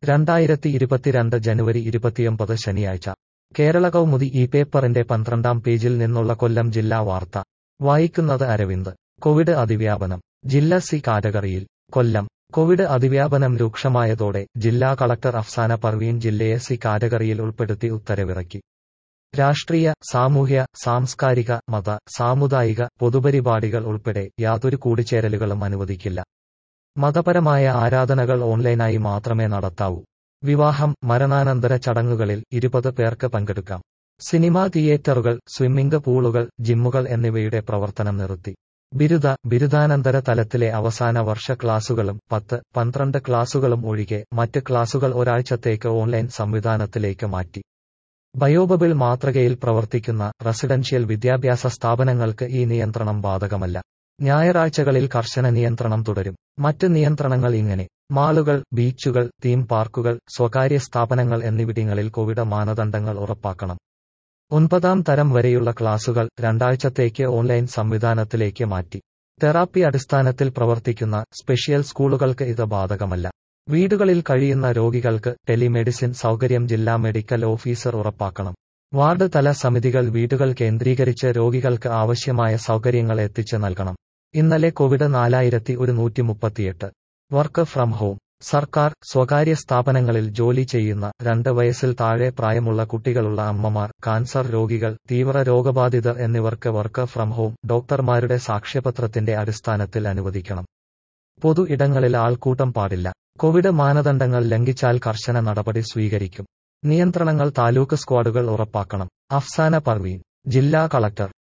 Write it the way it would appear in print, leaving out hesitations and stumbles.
2022 ജനുവരി 29 ശനിയാഴ്ച കേരള കൗമുദി ഈ പേപ്പറിന്റെ 12-ാം പേജിൽ നിന്നുള്ള കൊല്ലം ജില്ലാ വാർത്ത വായിക്കുന്നത് അരവിന്ദ്. കോവിഡ് അതിവ്യാപനം. ജില്ല സി കാറ്റഗറിയിൽ. കൊല്ലം. കോവിഡ് അതിവ്യാപനം രൂക്ഷമായതോടെ ജില്ലാ കളക്ടർ അഫ്സാന പർവീൻ ജില്ലയെ സി കാറ്റഗറിയിൽ ഉൾപ്പെടുത്തി ഉത്തരവിറക്കി. രാഷ്ട്രീയ, സാമൂഹ്യ, സാംസ്കാരിക, മത, സാമുദായിക, പൊതുപരിപാടികൾ ഉൾപ്പെടെ യാതൊരു കൂടിച്ചേരലുകളും അനുവദിക്കില്ല. മതപരമായ ആരാധനകൾ ഓൺലൈനായി മാത്രമേ നടത്താവൂ. വിവാഹം, മരണാനന്തര ചടങ്ങുകളിൽ 20 പേർക്ക് പങ്കെടുക്കാം. സിനിമാ തിയേറ്ററുകൾ, സ്വിമ്മിംഗ് പൂളുകൾ, ജിമ്മുകൾ എന്നിവയുടെ പ്രവർത്തനം നിർത്തി. ബിരുദാനന്തര തലത്തിലെ അവസാന വർഷ ക്ലാസുകളും 10, 12 ക്ലാസുകളും ഒഴികെ മറ്റ് ക്ലാസുകൾ ഒരാഴ്ചത്തേക്ക് ഓൺലൈൻ സംവിധാനത്തിലേക്ക് മാറ്റി. ബയോബബിൾ മാതൃകയിൽ പ്രവർത്തിക്കുന്ന റെസിഡൻഷ്യൽ വിദ്യാഭ്യാസ സ്ഥാപനങ്ങൾക്ക് ഈ നിയന്ത്രണം ബാധകമല്ല. ഞായറാഴ്ചകളിൽ കർശന നിയന്ത്രണം തുടരും. മറ്റ് നിയന്ത്രണങ്ങൾ ഇങ്ങനെ: മാളുകൾ, ബീച്ചുകൾ, തീം പാർക്കുകൾ, സ്വകാര്യ സ്ഥാപനങ്ങൾ എന്നിവിടങ്ങളിൽ കോവിഡ് മാനദണ്ഡങ്ങൾ ഉറപ്പാക്കണം. 9ാം തരം വരെയുള്ള ക്ലാസുകൾ 2 ആഴ്ചത്തേക്ക് ഓൺലൈൻ സംവിധാനത്തിലേക്ക് മാറ്റി. തെറാപ്പി അടിസ്ഥാനത്തിൽ പ്രവർത്തിക്കുന്ന സ്പെഷ്യൽ സ്കൂളുകൾക്ക് ഇത് ബാധകമല്ല. വീടുകളിൽ കഴിയുന്ന രോഗികൾക്ക് ടെലിമെഡിസിൻ സൗകര്യം ജില്ലാ മെഡിക്കൽ ഓഫീസർ ഉറപ്പാക്കണം. വാർഡ് തല സമിതികൾ വീടുകൾ കേന്ദ്രീകരിച്ച് രോഗികൾക്ക് ആവശ്യമായ സൗകര്യങ്ങൾ എത്തിച്ച് നൽകണം. ഇന്നലെ കോവിഡ് 4138. Work from home. സർക്കാർ, സ്വകാര്യ സ്ഥാപനങ്ങളിൽ ജോലി ചെയ്യുന്ന 2 വയസ്സിൽ താഴെ പ്രായമുള്ള കുട്ടികളുള്ള അമ്മമാർ, കാൻസർ രോഗികൾ, തീവ്ര രോഗബാധിതർ എന്നിവർക്ക് വർക്ക് ഫ്രം ഹോം ഡോക്ടർമാരുടെ സാക്ഷ്യപത്രത്തിന്റെ അടിസ്ഥാനത്തിൽ അനുവദിക്കണം. പൊതു ഇടങ്ങളിൽ ആൾക്കൂട്ടം പാടില്ല. കോവിഡ് മാനദണ്ഡങ്ങൾ ലംഘിച്ചാൽ കർശന നടപടി സ്വീകരിക്കും. നിയന്ത്രണങ്ങൾ താലൂക്ക് സ്ക്വാഡുകൾ ഉറപ്പാക്കണം. അഫ്സാന പർവീൻ, ജില്ലാ കളക്ടർ.